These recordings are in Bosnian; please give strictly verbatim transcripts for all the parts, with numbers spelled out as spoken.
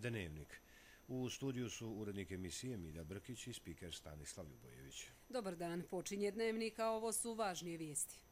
Dnevnik. U studiju su urednik emisije Milja Brkić i spiker Stanislav Ljubojević. Dobar dan, počinje Dnevnik, a ovo su važnije vijesti.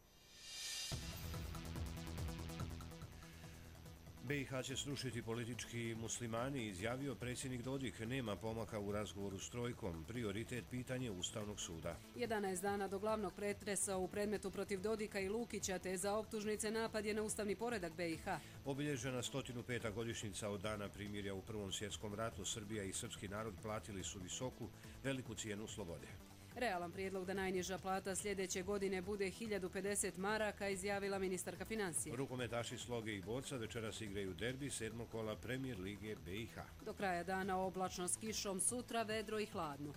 B i H će srušiti politički muslimani, izjavio predsjednik Dodik. Nema pomaka u razgovoru s trojkom. Prioritet pitanje Ustavnog suda. jedanaest dana do glavnog pretresa u predmetu protiv Dodika i Lukića te za optužnice napad je na ustavni poredak B i H. Obilježena sto peta godišnjica od dana primirja u Prvom svjetskom ratu. Srbija i srpski narod platili su visoku, veliku cijenu slobode. Realan prijedlog da najniža plata sljedeće godine bude hiljadu pedeset maraka, izjavila ministarka financija. Rukometaši Sloge i Borca večeras igraju derbi sedmog kola Premier lige B i H. Do kraja dana oblačno s kišom, sutra vedro i hladno.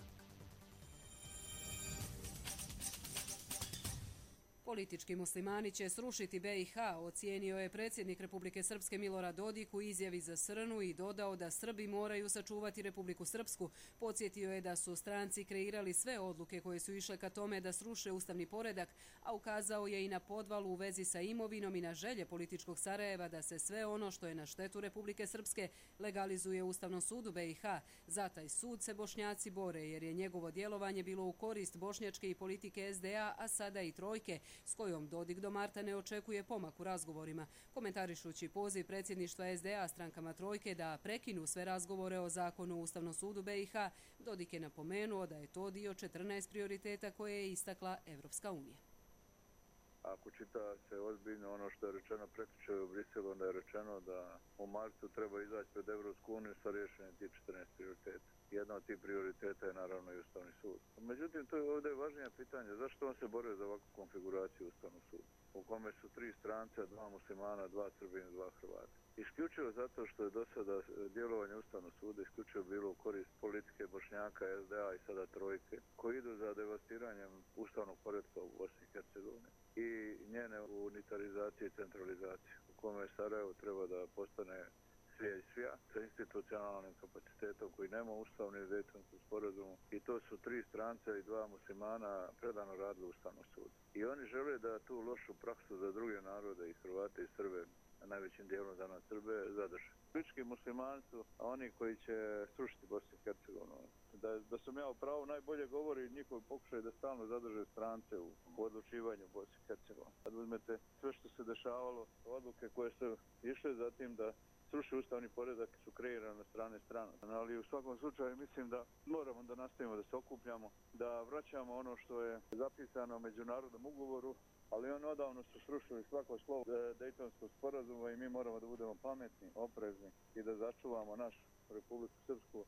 Politički muslimani će srušiti B i H, ocijenio je predsjednik Republike Srpske Milorad Dodik u izjavi za Srnu i dodao da Srbi moraju sačuvati Republiku Srpsku. Podsjetio je da su stranci kreirali sve odluke koje su išle ka tome da sruše ustavni poredak, a ukazao je i na podvalu u vezi sa imovinom i na želje političkog Sarajeva da se sve ono što je na štetu Republike Srpske legalizuje u Ustavnom sudu B i H. Za taj sud se Bošnjaci bore jer je njegovo djelovanje bilo u korist bošnjačke i politike S D A, a sada i trojke, s kojom Dodik do marta ne očekuje pomak u razgovorima. Komentarišući poziv predsjedništva S D A strankama trojke da prekinu sve razgovore o zakonu u Ustavnom sudu B i H, Dodik je napomenuo da je to dio četrnaest prioriteta koje je istakla Evropska unija. Ako čita se ozbiljno ono što je rečeno prekjučer u Briselu, onda je rečeno da u martu treba izaći pred Evropsku uniju sa rješenjem tih četrnaest prioriteta. Jedna od tih prioriteta je naravno i Ustavni sud. Međutim, to je ovdje važnije pitanje. Zašto on se bore za ovakvu konfiguraciju Ustavnog suda, u kome su tri stranca, dva muslimana, dva Srbina, dva Hrvata? Isključivo zato što je do sada djelovanje Ustavnog suda isključivo bilo u korist politike Bošnjaka, S D A i sada trojke, koji idu za devastiranjem ustavnog poretka u Bosni i Hercegovini i njene unitarizacije i centralizacije, u kome Sarajevo treba da postane svija i svija, sa institucionalnim kapacitetom koji nema ustavni i Dejtonskom sporazumu, i to su tri stranca i dva muslimana predano radili Ustavnog suda. I oni žele da tu lošu praksu za druge narode i Hrvate i Srbe, a najvećim dijelom za nas Srbe, zadrže. Politički muslimani su oni koji će srušiti Bosnu i Hercegovinu. Da, da sam ja u pravu najbolje govori njihov pokušaj da stalno zadrže strance u, u odlučivanju Bosne i Hercegovine. Kad uzmete sve što se dešavalo, odluke koje su išle za tim da sruši ustavni poredak su kreirane na strane strana. Ali u svakom slučaju mislim da moramo da nastavimo da se okupljamo, da vraćamo ono što je zapisano u međunarodnom ugovoru, ali on odavno su srušili svako slovo Dejtonskog sporazuma i mi moramo da budemo pametni, oprezni i da začuvamo našu Republiku Srpsku.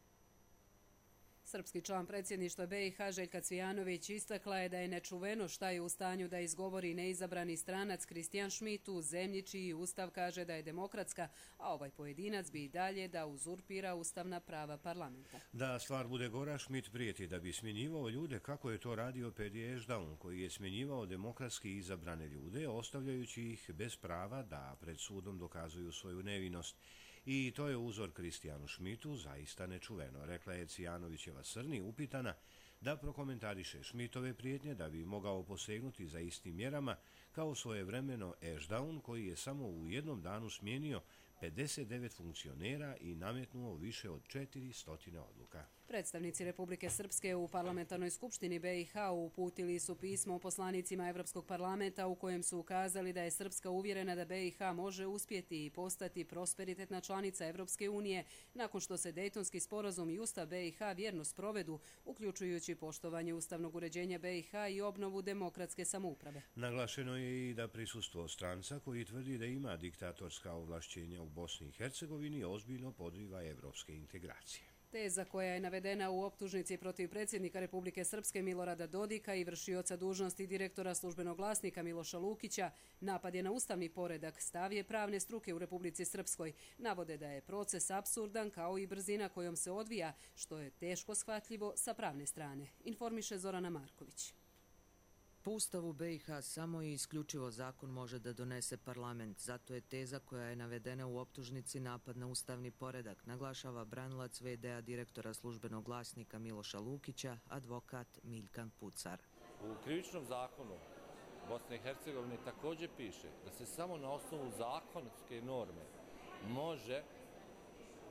Srpski član predsjedništva B i H Željka Cvijanović istakla je da je nečuveno šta je u stanju da izgovori neizabrani stranac Kristijan Šmit u zemlji čiji ustav kaže da je demokratska, a ovaj pojedinac bi i dalje da uzurpira ustavna prava parlamenta. Da stvar bude gora, Šmit prijeti da bi smjenjivao ljude kako je to radio Pedi Ešdaun, koji je smjenjivao demokratski izabrane ljude, ostavljajući ih bez prava da pred sudom dokazuju svoju nevinost. I to je uzor Kristijanu Šmitu zaista nečuveno, rekla je Cvijanovićeva Srni upitana da prokomentariše Šmitove prijetnje da bi mogao posegnuti za istim mjerama kao svojevremeno Ešdaun, koji je samo u jednom danu smijenio pedeset devet funkcionera i nametnuo više od četiristo odluka. Predstavnici Republike Srpske u parlamentarnoj skupštini B i H uputili su pismo poslanicima Evropskog parlamenta u kojem su ukazali da je Srpska uvjerena da B i H može uspjeti i postati prosperitetna članica Evropske unije nakon što se Dejtonski sporazum i Ustav B i H vjerno sprovedu, uključujući poštovanje ustavnog uređenja B i H i obnovu demokratske samouprave. Naglašeno je i da prisustvo stranca koji tvrdi da ima diktatorska ovlašćenja u Bosni i Hercegovini ozbiljno podriva evropske integracije. Teza koja je navedena u optužnici protiv predsjednika Republike Srpske Milorada Dodika i vršioca dužnosti direktora službenog glasnika Miloša Lukića, napad je na ustavni poredak, stav je pravne struke u Republici Srpskoj. Navode da je proces apsurdan kao i brzina kojom se odvija, što je teško shvatljivo sa pravne strane, informiše Zorana Marković. Po Ustavu B i H samo i isključivo zakon može da donese parlament, zato je teza koja je navedena u optužnici napad na ustavni poredak, naglašava branilac V D A direktora službenog glasnika Miloša Lukića, advokat Miljkan Pucar. U krivičnom zakonu Bosne i Hercegovine također piše da se samo na osnovu zakonske norme može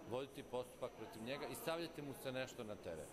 voditi postupak protiv njega i stavljati mu se nešto na teren.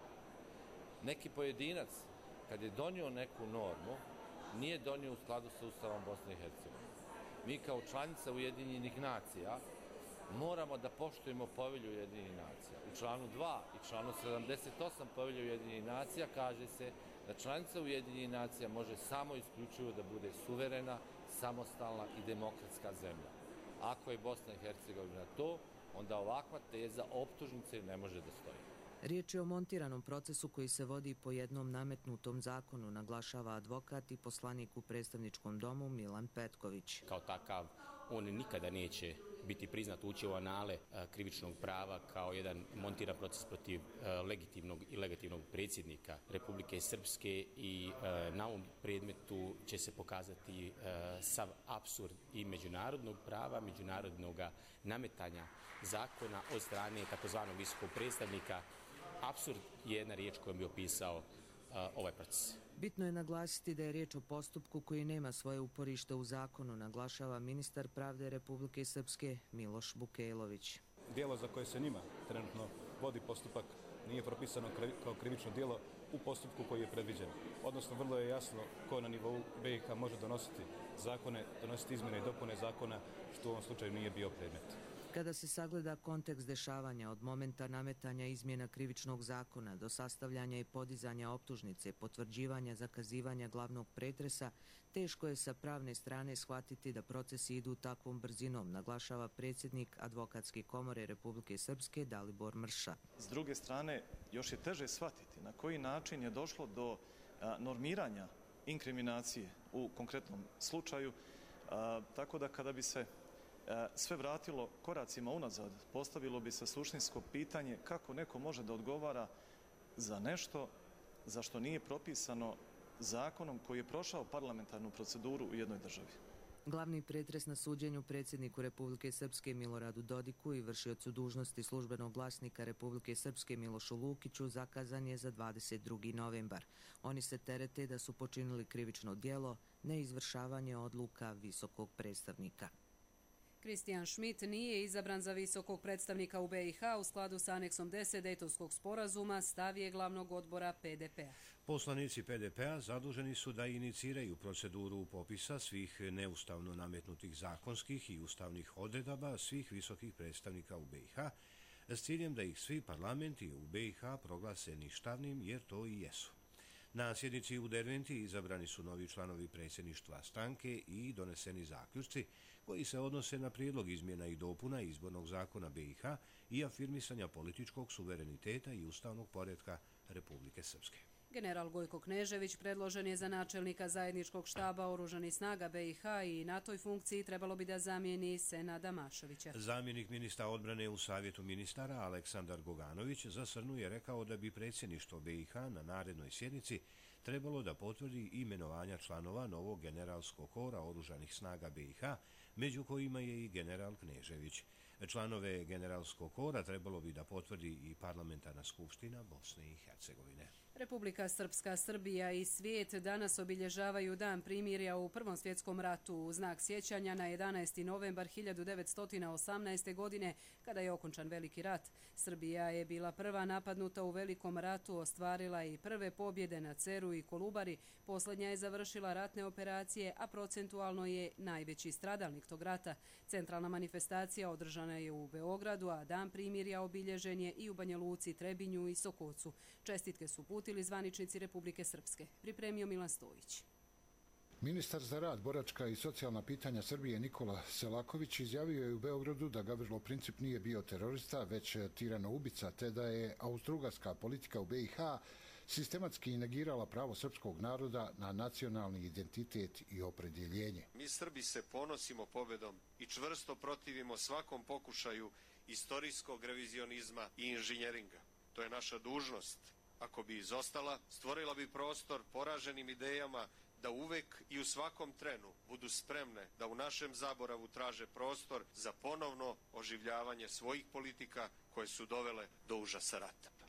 Neki pojedinac, kad je donio neku normu, nije donio u skladu sa Ustavom Bosne i Hercegovine. Mi kao članica Ujedinjenih nacija moramo da poštujemo Povelju Ujedinjenih nacija. U članu dva i članu sedamdeset osam Povelje Ujedinjenih nacija kaže se da članica Ujedinjenih nacija može samo isključivo da bude suverena, samostalna i demokratska zemlja. Ako je Bosna i Hercegovina to, onda ovakva teza optužnice ne može da stoji. Riječ je o montiranom procesu koji se vodi po jednom nametnutom zakonu, naglašava advokat i poslanik u predstavničkom domu Milan Petković. Kao takav, on nikada neće biti priznat, ući u anale krivičnog prava kao jedan montiran proces protiv legitimnog i legitimnog predsjednika Republike Srpske i na ovom predmetu će se pokazati sav apsurd i međunarodnog prava, međunarodnog nametanja zakona od strane takozvanog visokog predstavnika. Apsurd je jedna riječ kojom bi opisao uh, ovaj proces. Bitno je naglasiti da je riječ o postupku koji nema svoje uporište u zakonu, naglašava ministar pravde Republike Srpske Miloš Bukejlović. Djelo za koje se njima trenutno vodi postupak nije propisano kao krivično djelo u postupku koji je predviđen. Odnosno, vrlo je jasno ko na nivou B i H može donositi zakone, donositi izmjene i dopune zakona, što u ovom slučaju nije bio predmet. Kada se sagleda kontekst dešavanja od momenta nametanja izmjena krivičnog zakona do sastavljanja i podizanja optužnice, potvrđivanja, zakazivanja glavnog pretresa, teško je sa pravne strane shvatiti da procesi idu takvom brzinom, naglašava predsjednik Advokatske komore Republike Srpske Dalibor Mrša. S druge strane, još je teže shvatiti na koji način je došlo do a, normiranja inkriminacije u konkretnom slučaju, a, tako da kada bi se sve vratilo koracima unazad, postavilo bi se suštinsko pitanje kako neko može da odgovara za nešto za što nije propisano zakonom koji je prošao parlamentarnu proceduru u jednoj državi. Glavni pretres na suđenju predsjedniku Republike Srpske Miloradu Dodiku i vršiocu dužnosti službenog glasnika Republike Srpske Milošu Lukiću zakazan je za dvadeset drugi novembar. Oni se terete da su počinili krivično djelo, neizvršavanje odluka visokog predstavnika. Kristijan Schmidt nije izabran za visokog predstavnika u B i H u skladu sa aneksom deset Dejtonskog sporazuma, stav je glavnog odbora P D P-a. Poslanici P D P-a zaduženi su da iniciraju proceduru popisa svih neustavno nametnutih zakonskih i ustavnih odredaba svih visokih predstavnika u B i H s ciljem da ih svi parlamenti u B i H proglase ništavnim, jer to i jesu. Na sjednici u Derventi izabrani su novi članovi predsjedništva stranke i doneseni zaključci koji se odnose na prijedlog izmjena i dopuna izbornog zakona B i H i afirmisanja političkog suvereniteta i ustavnog poretka Republike Srpske. General Gojko Knežević predložen je za načelnika zajedničkog štaba oružanih snaga B i H i na toj funkciji trebalo bi da zamijeni Senada Mašovića. Zamjenik ministra odbrane u Savjetu ministara Aleksandar Goganović za Srnu je rekao da bi predsjedništvo B i H na narednoj sjednici trebalo da potvrdi imenovanja članova novog generalskog kora oružanih snaga B i H, među kojima je i general Knežević. Članove generalskog kora trebalo bi da potvrdi i parlamentarna skupština Bosne i Hercegovine. Republika Srpska, Srbija i svijet danas obilježavaju dan primirja u Prvom svjetskom ratu u znak sjećanja na jedanaesti novembar hiljadu devetsto osamnaeste. godine kada je okončan Veliki rat. Srbija je bila prva napadnuta u Velikom ratu, ostvarila i prve pobjede na Ceru i Kolubari. Posljednja je završila ratne operacije, a procentualno je najveći stradalnik tog rata. Centralna manifestacija održana je u Beogradu, a dan primirja obilježen je i u Banja Luci, Trebinju i Sokocu. Čestitke su uputili zvaničnici Republike Srpske. Pripremio Milan Stojić. Ministar za rad, boračka i socijalna pitanja Srbije Nikola Selaković izjavio je u Beogradu da Gavrilo Princip nije bio terorista, već tirano-ubica, te da je austrougarska politika u B i H sistematski negirala pravo srpskog naroda na nacionalni identitet i opredjeljenje. Mi Srbi se ponosimo pobedom i čvrsto protivimo svakom pokušaju istorijskog revizionizma i inženjeringa. To je naša dužnost. Ako bi izostala, stvorila bi prostor poraženim idejama da uvek i u svakom trenu budu spremne da u našem zaboravu traže prostor za ponovno oživljavanje svojih politika koje su dovele do užasa rata.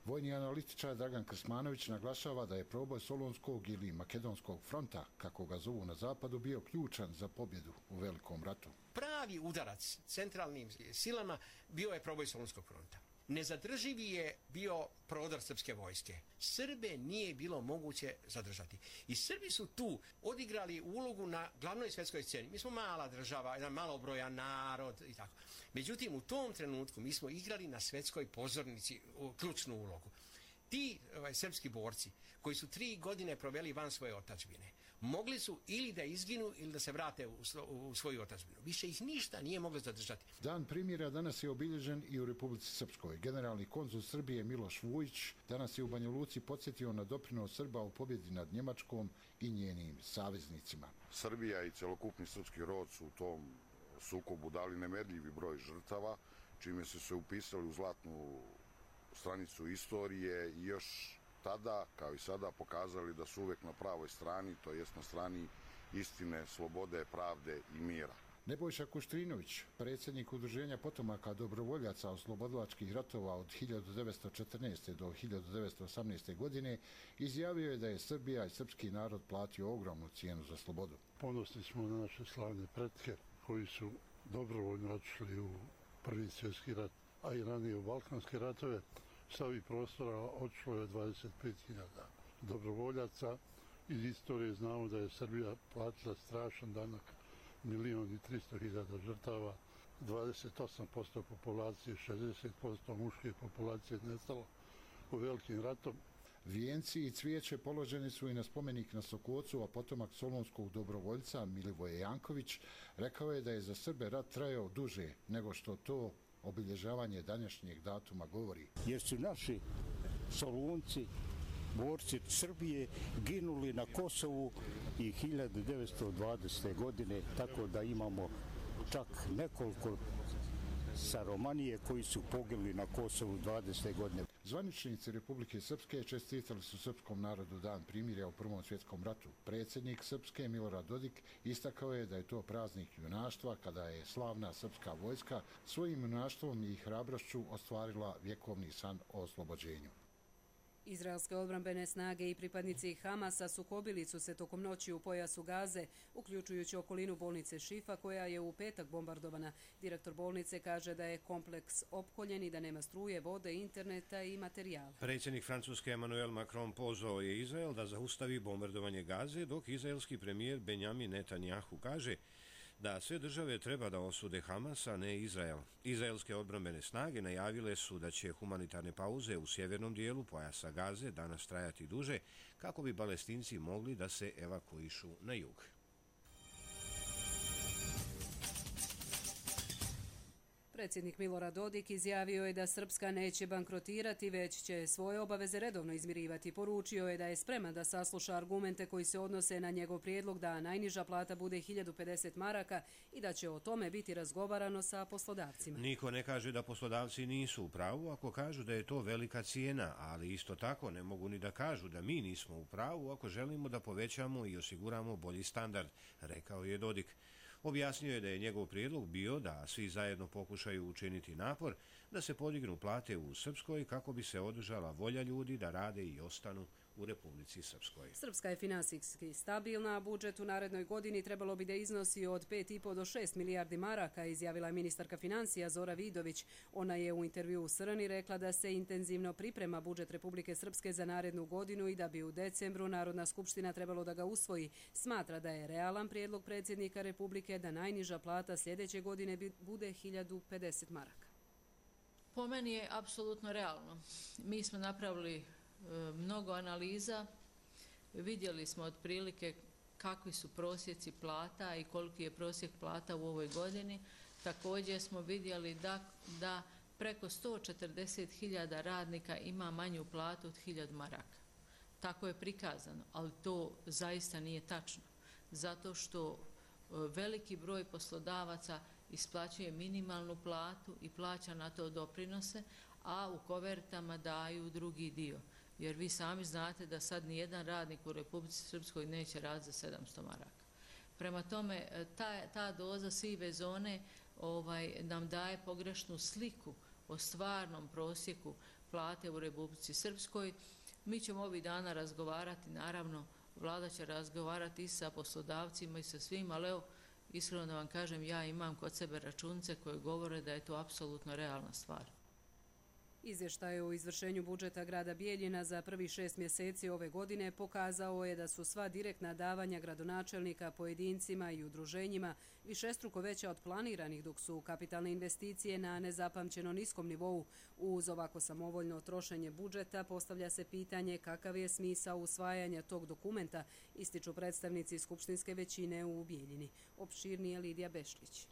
Vojni analitičar Dragan Krsmanović naglašava da je proboj Solunskog ili Makedonskog fronta, kako ga zovu na zapadu, bio ključan za pobjedu u Velikom ratu. Pravi udarac centralnim silama bio je proboj Solunskog fronta. Nezadrživi je bio prodor srpske vojske. Srbe nije bilo moguće zadržati. I Srbi su tu odigrali ulogu na glavnoj svjetskoj sceni. Mi smo mala država, jedan malobrojan narod i tako. Međutim, u tom trenutku mi smo igrali na svjetskoj pozornici ključnu ulogu. Ti ovaj, srpski borci koji su tri godine proveli van svoje otadžbine, mogli su ili da izginu ili da se vrate u, u svoju otadžbinu. Više ih ništa nije moglo zadržati. Dan primjera danas je obilježen i u Republici Srpskoj. Generalni konzul Srbije Miloš Vujić danas je u Banja Luci podsjetio na doprinos Srba u pobjedi nad Njemačkom i njenim saveznicima. Srbija i celokupni srpski rod su u tom sukobu dali nemerljivi broj žrtava, čime su se upisali u zlatnu stranicu istorije i još tada, kao i sada, pokazali da su uvek na pravoj strani, to jest na strani istine, slobode, pravde i mira. Nebojša Kuštrinović, predsjednik Udruženja potomaka dobrovoljaca oslobodilačkih ratova od hiljadu devetsto četrnaeste. do hiljadu devetsto osamnaeste. godine, izjavio je da je Srbija i srpski narod platio ogromnu cijenu za slobodu. Ponosni smo na naše slavne pretke koji su dobrovoljno otišli u Prvi svjetski rat, a i ranije u Balkanske ratove. Sa ovih prostora otišlo je dvadeset pet hiljada dobrovoljaca. Iz istorije znamo da je Srbija platila strašan danak, milion i tristo hiljada žrtava, dvadeset osam posto populacije, šezdeset posto muške populacije nestalo u velikim ratom. Vijenci i cvijeće položeni su i na spomenik na Sokocu, a potomak solunskog dobrovoljca Milivoje Janković rekao je da je za Srbe rat trajao duže nego što to obilježavanje današnjeg datuma govori. Jer su naši Solunci, borci Srbije, ginuli na Kosovu i hiljadu devetsto dvadesete. godine, tako da imamo čak nekoliko sa Romanije koji su poginuli na Kosovu dvadesete. godine. Zvaničnici Republike Srpske čestitali su srpskom narodu dan primirja u Prvom svjetskom ratu. Predsjednik Srpske Milorad Dodik istakao je da je to praznik junaštva kada je slavna srpska vojska svojim junaštvom i hrabrošću ostvarila vjekovni san o oslobođenju. Izraelske odbrambene snage i pripadnici Hamasa sukobili su se tokom noći u pojasu Gaze, uključujući okolinu bolnice Šifa koja je u petak bombardovana. Direktor bolnice kaže da je kompleks opkoljen i da nema struje, vode, interneta i materijala. Predsjednik Francuske Emmanuel Macron pozvao je Izrael da zaustavi bombardovanje Gaze, dok izraelski premijer Benjamin Netanjahu kaže da sve države treba da osude Hamas, a ne Izrael. Izraelske odbrambene snage najavile su da će humanitarne pauze u sjevernom dijelu pojasa Gaze danas trajati duže, kako bi Palestinci mogli da se evakuišu na jug. Predsjednik Milorad Dodik izjavio je da Srpska neće bankrotirati, već će svoje obaveze redovno izmirivati. Poručio je da je spreman da sasluša argumente koji se odnose na njegov prijedlog da najniža plata bude hiljadu pedeset maraka i da će o tome biti razgovarano sa poslodavcima. Niko ne kaže da poslodavci nisu u pravu ako kažu da je to velika cijena, ali isto tako ne mogu ni da kažu da mi nismo u pravu ako želimo da povećamo i osiguramo bolji standard, rekao je Dodik. Objasnio je da je njegov prijedlog bio da svi zajedno pokušaju učiniti napor da se podignu plate u Srpskoj kako bi se održala volja ljudi da rade i ostanu u Republici Srpskoj. Srpska je finansijski stabilna, a budžet u narednoj godini trebalo bi da iznosi od pet i po do šest milijardi maraka, izjavila je ministarka financija Zora Vidović. Ona je u intervjuu u Srni rekla da se intenzivno priprema budžet Republike Srpske za narednu godinu i da bi u decembru Narodna skupština trebalo da ga usvoji. Smatra da je realan prijedlog predsjednika Republike da najniža plata sljedeće godine bude hiljadu pedeset maraka. Po meni je apsolutno realno. Mi smo napravili mnogo analiza, vidjeli smo otprilike kakvi su prosjeci plata i koliki je prosjek plata u ovoj godini. Također smo vidjeli da, da preko sto četrdeset hiljada radnika ima manju platu od hiljadu maraka. Tako je prikazano, ali to zaista nije tačno. Zato što veliki broj poslodavaca isplaćuje minimalnu platu i plaća na to doprinose, a u kovertama daju drugi dio. Jer vi sami znate da sad nijedan radnik u Republici Srpskoj neće raditi za sedamsto maraka. Prema tome, ta, ta doza sive zone ovaj, nam daje pogrešnu sliku o stvarnom prosjeku plate u Republici Srpskoj. Mi ćemo ovih dana razgovarati, naravno, vlada će razgovarati i sa poslodavcima i sa svim, ali evo, iskreno da vam kažem, ja imam kod sebe računice koje govore da je to apsolutno realna stvar. Izvještaj o izvršenju budžeta grada Bijeljina za prvih šest mjeseci ove godine pokazao je da su sva direktna davanja gradonačelnika pojedincima i udruženjima višestruko veća od planiranih, dok su kapitalne investicije na nezapamćeno niskom nivou. Uz ovako samovoljno trošenje budžeta postavlja se pitanje kakav je smisao usvajanja tog dokumenta, ističu predstavnici skupštinske većine u Bijeljini. Opširnije Lidija Bešlić.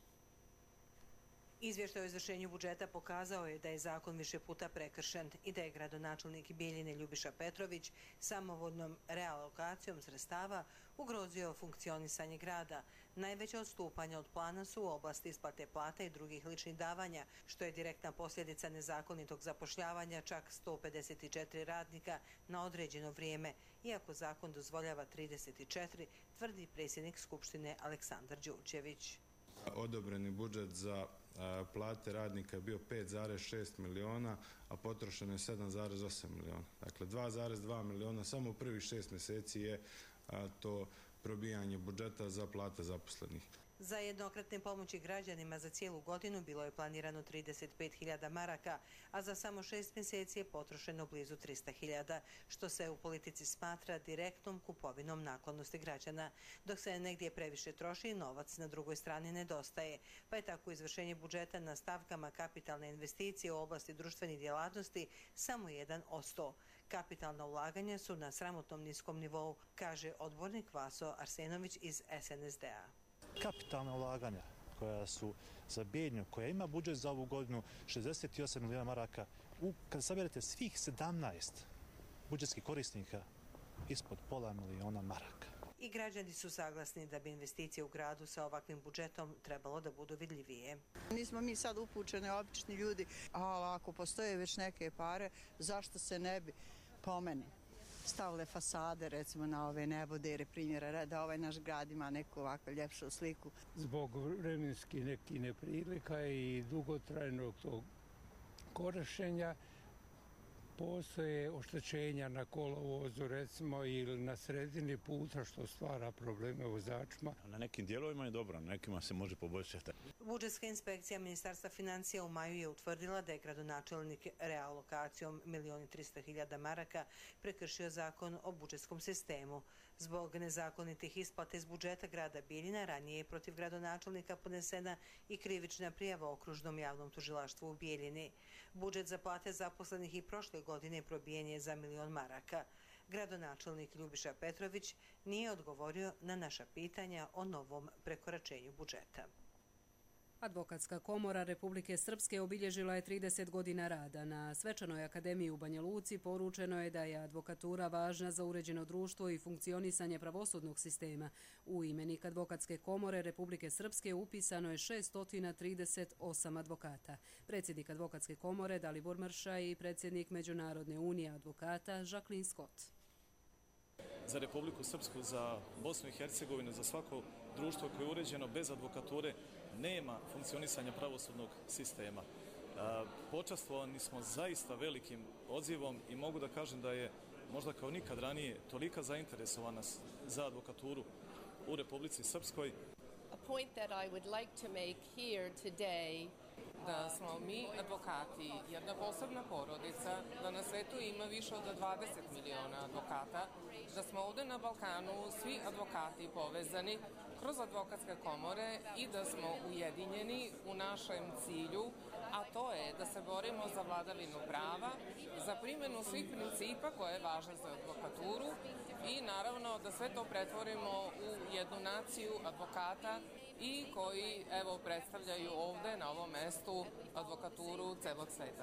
Izvještaj o izvršenju budžeta pokazao je da je zakon više puta prekršen i da je gradonačelnik Bijeljine Ljubiša Petrović samovodnom realokacijom sredstava ugrozio funkcionisanje grada. Najveća odstupanja od plana su u oblasti isplate plata i drugih ličnih davanja, što je direktna posljedica nezakonitog zapošljavanja čak sto pedeset četiri radnika na određeno vrijeme, iako zakon dozvoljava trideset četiri, tvrdi predsjednik Skupštine Aleksandar Đurđević. Odobreni budžet za plate radnika je bio pet zarez šest miliona, a potrošeno je sedam zarez osam miliona. Dakle, dva zarez dva miliona samo u prvih šest mjeseci je to probijanje budžeta za plate zaposlenih. Za jednokratne pomoći građanima za cijelu godinu bilo je planirano trideset pet hiljada maraka, a za samo šest mjeseci je potrošeno blizu trista hiljada, što se u politici smatra direktnom kupovinom naklonosti građana. Dok se negdje previše troši, novac na drugoj strani nedostaje, pa je tako izvršenje budžeta na stavkama kapitalne investicije u oblasti društvenih djelatnosti samo jedan od sto. Kapitalna ulaganja su na sramotnom niskom nivou, kaže odbornik Vaso Arsenović iz S N S D-a. Kapitalna ulaganja koja su za Bijeljinu, koja ima budžet za ovu godinu šezdeset osam milijuna maraka, u, kada saberete svih sedamnaest budžetskih korisnika, ispod pola miliona maraka. I građani su saglasni da bi investicije u gradu sa ovakvim budžetom trebalo da budu vidljivije. Nismo mi sad upućeni obični ljudi, ali ako postoje već neke pare, zašto se ne bi po meni stavile fasade, recimo na ove nebodere primjera, da ovaj naš grad ima neku ovakvu ljepšu sliku. Zbog vremenski neki neprilika i dugotrajnog tog korištenja postoje oštećenja na kolovozu, recimo, ili na sredini puta, što stvara probleme vozačima. Na nekim dijelovima je dobro, na nekima se može poboljšati. Budžetska inspekcija Ministarstva financija u maju je utvrdila da je gradonačelnik realokacijom milion i trista hiljada maraka prekršio zakon o budžetskom sistemu. Zbog nezakonitih isplata iz budžeta grada Bijeljina ranije je protiv gradonačelnika podnesena i krivična prijava okružnom javnom tužilaštvu u Bijeljini. Budžet za plate zaposlenih i prošle godine probijen je za milion maraka. Gradonačelnik Ljubiša Petrović nije odgovorio na naša pitanja o novom prekoračenju budžeta. Advokatska komora Republike Srpske obilježila je trideset godina rada. Na Svečanoj akademiji u Banja Luci poručeno je da je advokatura važna za uređeno društvo i funkcionisanje pravosudnog sistema. U imenik Advokatske komore Republike Srpske upisano je šesto trideset osam advokata. Predsjednik Advokatske komore Dalibor Mrša i predsjednik Međunarodne unije advokata Jacqueline Scott. Za Republiku Srpsku, za Bosnu i Hercegovinu, za svako društvo koje je uređeno bez advokature, nema funkcionisanja pravosudnog sistema. Počastvovani smo zaista velikim odzivom i mogu da kažem da je možda kao nikad ranije tolika zainteresovanost za advokaturu u Republici Srpskoj. A point that I would like to make here today, da smo mi advokati jedna posebna porodica, da na svetu ima više od dvadeset miliona advokata, da smo ovdje na Balkanu svi advokati povezani kroz advokatske komore i da smo ujedinjeni u našem cilju, a to je da se borimo za vladavinu prava, za primjenu svih principa koje je važno za advokaturu i naravno da sve to pretvorimo u jednu naciju advokata i koji evo predstavljaju ovdje na ovom mestu advokaturu celog sveta.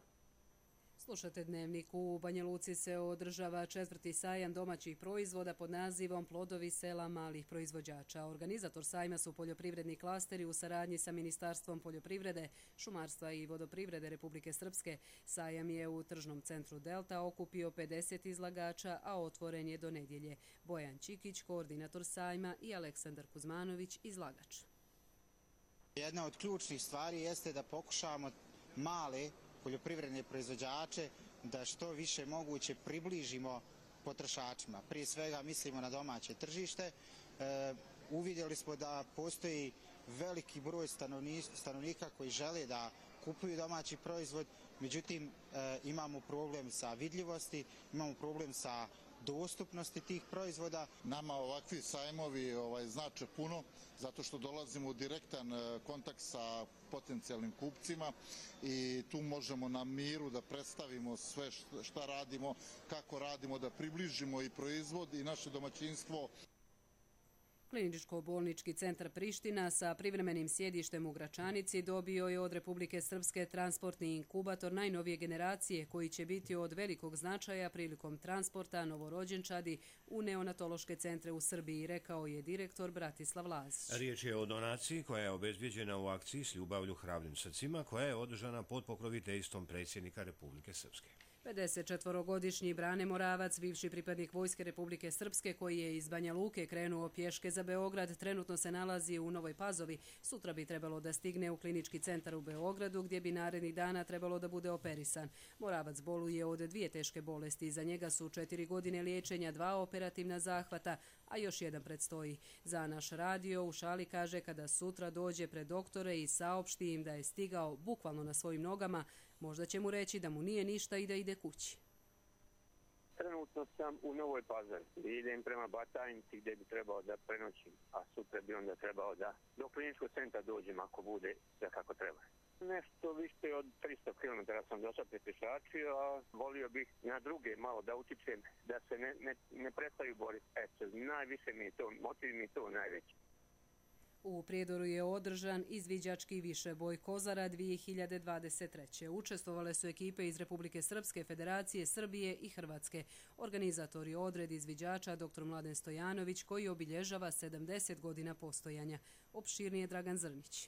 Slušate Dnevnik. U Banja Luci se održava četvrti sajam domaćih proizvoda pod nazivom Plodovi sela malih proizvođača. Organizator sajma su poljoprivredni klasteri u saradnji sa Ministarstvom poljoprivrede, šumarstva i vodoprivrede Republike Srpske. Sajam je u tržnom centru Delta okupio pedeset izlagača, a otvoren je do nedjelje. Bojan Čikić, koordinator sajma, i Aleksandar Kuzmanović, izlagač. Jedna od ključnih stvari jeste da pokušamo male poljoprivredne proizvođače da što više moguće približimo potrošačima. Prije svega mislimo na domaće tržište. E, uvidjeli smo da postoji veliki broj stanovnika koji žele da kupuju domaći proizvod, međutim e, imamo problem sa vidljivosti, imamo problem sa dostupnosti tih proizvoda. Nama ovakvi sajmovi ovaj, znače puno zato što dolazimo u direktan kontakt sa potencijalnim kupcima i tu možemo na miru da predstavimo sve šta radimo, kako radimo, da približimo i proizvod i naše domaćinstvo. Kliničko-bolnički centar Priština sa privremenim sjedištem u Gračanici dobio je od Republike Srpske transportni inkubator najnovije generacije koji će biti od velikog značaja prilikom transporta novorođenčadi u neonatološke centre u Srbiji, rekao je direktor Bratislav Lazić. Riječ je o donaciji koja je obezbjeđena u akciji S ljubavlju hrabrim srcima koja je održana pod pokroviteljstvom predsjednika Republike Srpske. pedesetčetvorogodišnji Brane Moravac, bivši pripadnik Vojske Republike Srpske koji je iz Banja Luke krenuo pješke za Beograd, trenutno se nalazi u Novoj Pazovi. Sutra bi trebalo da stigne u klinički centar u Beogradu gdje bi narednih dana trebalo da bude operisan. Moravac boluje od dvije teške bolesti. Iza njega su četiri godine liječenja, dva operativna zahvata, a još jedan predstoji. Za naš radio u šali kaže kada sutra dođe pred doktore i saopšti im da je stigao bukvalno na svojim nogama, možda će mu reći da mu nije ništa i da ide kući. Trenutno sam u Novoj Pazovi. Idem prema Batajnici gdje bi trebao da prenoćim, a sutra bi onda trebao da do kliničkog centra dođem ako bude sve kako treba. Nešto više od tristo kilometara sam došao pješačio, a volio bih na druge malo da utičem, da se ne, ne, ne prestaju boriti. Eto, najviše mi je to, motiv mi je to najveći. U Prijedoru je održan izviđački višeboj Kozara dvije hiljade dvadeset treće. Učestvovale su ekipe iz Republike Srpske, Federacije, Srbije i Hrvatske. Organizator je odred izviđača dr Mladen Stojanović koji obilježava sedamdeset godina postojanja. Opširnije Dragan Zrnić.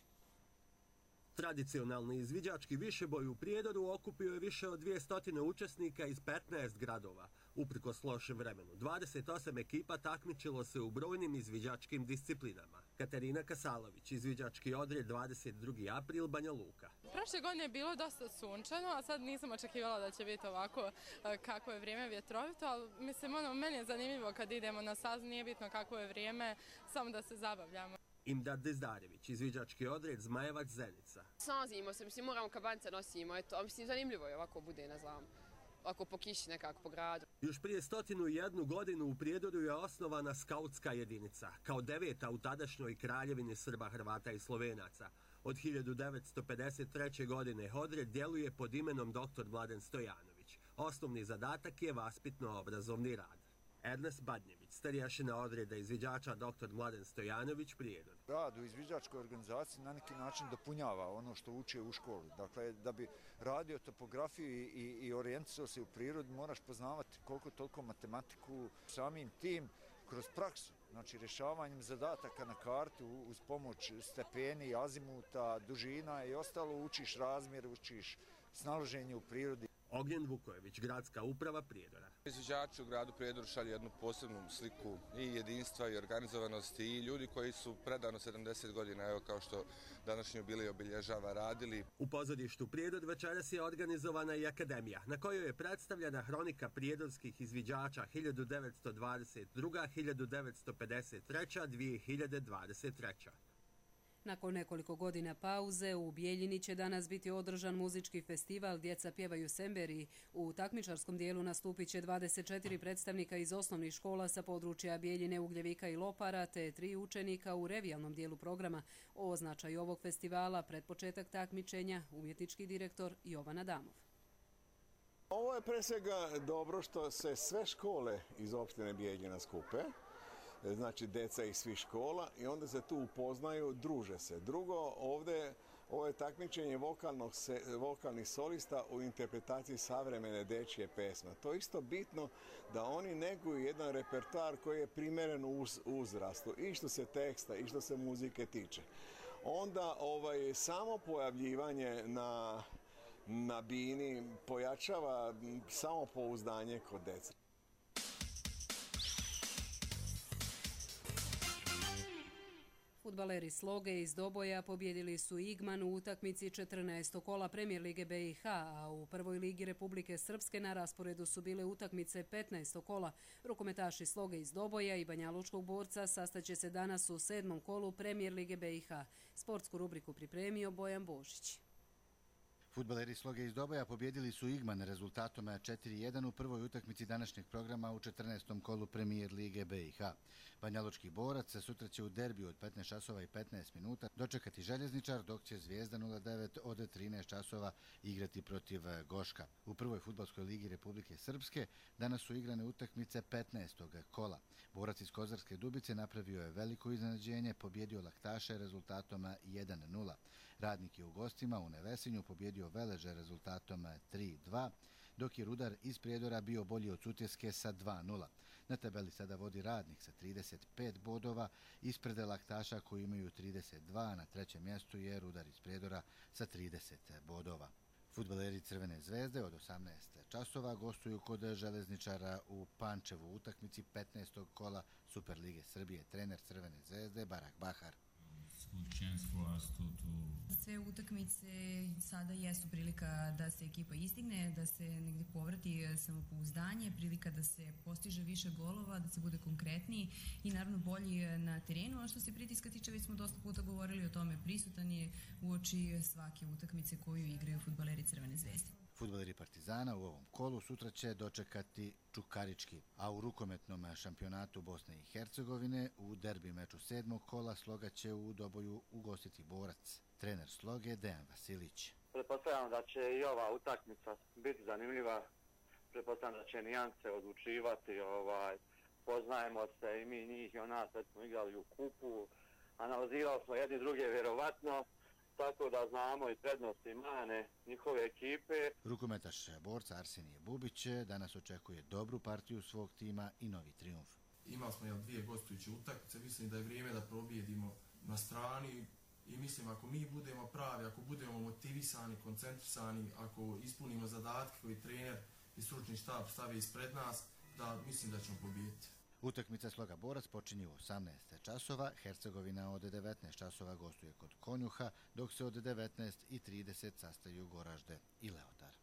Tradicionalni izviđački višeboj u Prijedoru okupio je više od dvjesto učesnika iz petnaest gradova. Uprkos lošem vremenu, dvadeset osam ekipa takmičilo se u brojnim izviđačkim disciplinama. Katarina Kasalović, izviđački odred dvadeset drugi april, Banja Luka. Prošle godine je bilo dosta sunčano, a sad nisam očekivala da će biti ovako kako je vrijeme vjetrovito, ali mislim, ono, meni je zanimljivo kad idemo na stazu, nije bitno kako je vrijeme, samo da se zabavljamo. Imdad Dezdarević, izviđački odred Zmajevac Zenica. Snazimo se, mislim, moramo kabance nosimo, eto, a mislim, zanimljivo je ovako bude, ne znam, ovako po kiši nekako, po gradu. Još prije stotinu i jednu godinu u Prijedoru je osnovana skautska jedinica, kao deveta u tadašnjoj kraljevini Srba, Hrvata i Slovenaca. Od hiljadu devetsto pedeset treće. godine odred djeluje pod imenom dr Mladen Stojanović. Osnovni zadatak je vaspitno-obrazovni rad. Ernest Badnjević, starješina odreda izviđača dr Mladen Stojanović, Prijedor. Rad u izviđačkoj organizaciji na neki način dopunjava ono što uče u školi. Dakle, da bi radio topografiju i, i, i orijentisao se u prirodi, moraš poznavati koliko toliko matematiku. Samim tim, kroz praksu, znači rješavanjem zadataka na kartu uz pomoć stepeni, azimuta, dužina i ostalo, učiš razmjer, učiš snalaženje u prirodi. Ognjen Vukojević, gradska uprava Prijedora. Izviđači u gradu Prijedoru šalju jednu posebnu sliku i jedinstva i organizovanosti i ljudi koji su predano sedamdeset godina, evo kao što današnji jubilej obilježava, radili. U pozorištu Prijedor večeras je organizovana i akademija, na kojoj je predstavljena hronika prijedorskih izviđača hiljadu devetsto dvadeset druga. hiljadu devetsto pedeset treća. dvije hiljade dvadeset treća. Nakon nekoliko godina pauze u Bijeljini će danas biti održan muzički festival Djeca pjevaju Semberiji. U takmičarskom dijelu nastupit će dvadeset četiri predstavnika iz osnovnih škola sa područja Bijeljine, Ugljevika i Lopara, te tri učenika u revijalnom dijelu programa. O značaju ovog festivala pred početak takmičenja umjetnički direktor Jovan Adamov. Ovo je pre svega dobro što se sve škole iz opštine Bijeljina skupe, znači deca iz svih škola, i onda se tu upoznaju, druže se. Drugo, ovdje ovo je takmičenje vokalnog se, vokalnih solista u interpretaciji savremene dečje pesme. To je isto bitno da oni neguju jedan repertoar koji je primjeren uz, uzrastu, i što se teksta i što se muzike tiče. Onda ovaj, samo pojavljivanje na, na bini pojačava samopouzdanje kod dece. Fudbaleri Sloge iz Doboja pobjedili su Igman u utakmici četrnaestog kola Premijer lige B i H, a u prvoj ligi Republike Srpske na rasporedu su bile utakmice petnaestog kola. Rukometaši Sloge iz Doboja i Banjalučkog Borca sastaće se danas u sedmom kolu Premijer lige B i H. Sportsku rubriku pripremio Bojan Božić. Fudbaleri Sloge iz Doboja pobjedili su Igman rezultatom četiri jedan u prvoj utakmici današnjeg programa u četrnaestom kolu Premijer lige B i H. Banjalučki Borac sutra će u derbiju od petnaest časova i petnaest minuta dočekati Željezničar, dok će Zvijezda nula devet od trinaest časova igrati protiv Goška. U prvoj fudbalskoj ligi Republike Srpske danas su igrane utakmice petnaestog kola. Borac iz Kozarske Dubice napravio je veliko iznenađenje, pobjedio Laktaše rezultatom jedan nula. Radnik je u gostima u Nevesinju pobjedio Veleže rezultatom tri dva, dok je Rudar iz Prijedora bio bolji od Sutjeske sa dva nula. Na tabeli sada vodi Radnik sa trideset pet bodova, ispred Laktaša koji imaju trideset dva, na trećem mjestu je Rudar iz Prijedora sa trideset bodova. Fudbaleri Crvene zvezde od osamnaest časova gostuju kod Železničara u Pančevu u utakmici petnaestog kola Superlige Srbije. Trener Crvene zvezde Barak Bahar. Sve utakmice sada jesu prilika da se ekipa istigne, da se negdje povrati samopouzdanje, prilika da se postiže više golova, da se bude konkretniji i naravno bolji na terenu. A što se pritiska tiče, već smo dosta puta govorili o tome, prisutan je uoči svake utakmice koju igraju fudbaleri Crvene zvezde. Fudbaleri Partizana u ovom kolu sutra će dočekati Čukarički, a u rukometnom šampionatu Bosne i Hercegovine u derbi meču sedmog kola Sloga će u Doboju ugostiti Borac. Trener Sloge Dejan Vasilić. Pretpostavljam da će i ova utakmica biti zanimljiva. Pretpostavljam da će nijance odlučivati. Ovaj, poznajemo se i mi njih i o nas, već smo igrali u kupu. Analizirali smo jedni druge vjerovatno, tako da znamo i prednosti i mane njihove ekipe. Rukometaš Borca Arsenije Bubić danas očekuje dobru partiju svog tima i novi trijumf. Imali smo dvije gostujuće utakmice, mislim da je vrijeme da probijedimo na strani i mislim ako mi budemo pravi, ako budemo motivisani, koncentrisani, ako ispunimo zadatke koji trener i stručni štab stavi ispred nas, da mislim da ćemo pobijediti. Utakmica Sloga Borac počinje u osamnaest časova, Hercegovina od devetnaest časova gostuje kod Konjuha, dok se od devetnaest i trideset sastaju Goražde i Leotar.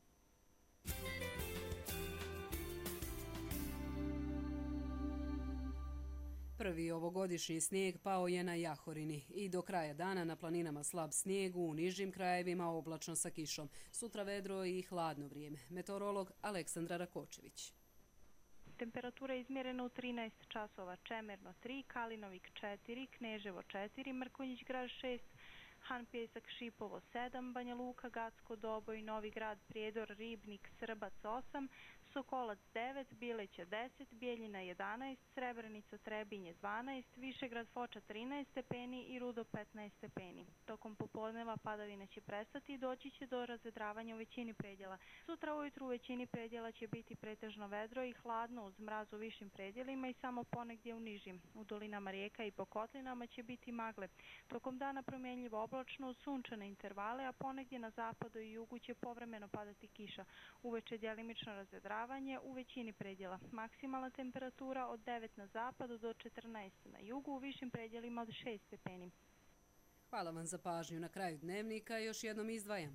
Prvi ovogodišnji snijeg pao je na Jahorini i do kraja dana na planinama slab snijeg, u nižim krajevima oblačno sa kišom. Sutra vedro i hladno vrijeme. Meteorolog Aleksandra Rakočević. Temperatura je izmjerena u trinaest časova, Čemerno tri, Kalinovik četiri, Kneževo četiri, Mrkonjić Grad šest, Han Pjesak Šipovo sedam, Banja Luka, Gacko, Doboj, Novi Grad, Prijedor, Ribnik, Srbac osam, Sokolac devet, Bileća deset, Bijeljina jedanaest, Srebrenica Trebinje dvanaest, Višegrad Foča trinaest stepeni i Rudo petnaest stepeni. Tokom popodneva padavine će prestati i doći će do razvedravanja u većini predjela. Sutra ujutru u većini predjela će biti pretežno vedro i hladno uz mraz u višim predjelima i samo ponegdje u nižim. U dolinama rijeka i po kotlinama će biti magle. Tokom dana promjenljivo oblačno uz sunčane intervale, a ponegdje na zapadu i jugu će povremeno padati kiša. Uveče djelimično razvedravanje u većini predjela. Maksimalna temperatura od devet na zapadu do četrnaest na jugu, u višim predjelima od šest stepeni. Hvala vam za pažnju. Na kraju dnevnika još jednom izdvajamo.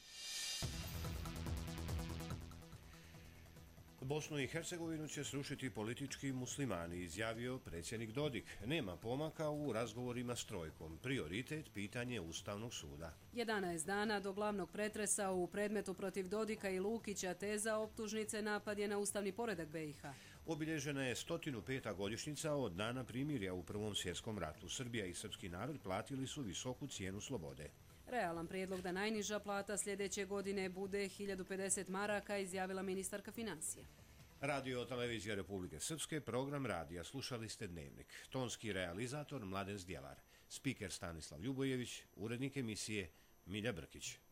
Bosnu i Hercegovinu će srušiti politički muslimani, izjavio predsjednik Dodik. Nema pomaka u razgovorima s trojkom. Prioritet pitanje Ustavnog suda. jedanaest dana do glavnog pretresa u predmetu protiv Dodika i Lukića, teza optužnice napad je na ustavni poredak B i H. Obilježena je sto peta godišnjica od dana primirja u Prvom svjetskom ratu. Srbija i srpski narod platili su visoku cijenu slobode. Realan prijedlog da najniža plata sljedeće godine bude hiljadu pedeset maraka, izjavila ministarka financija. Radio televizija Republike Srpske, program radija. Slušali ste Dnevnik. Tonski realizator Mladen Zdjelar. Spiker Stanislav Ljubojević, urednik emisije Milja Brkić.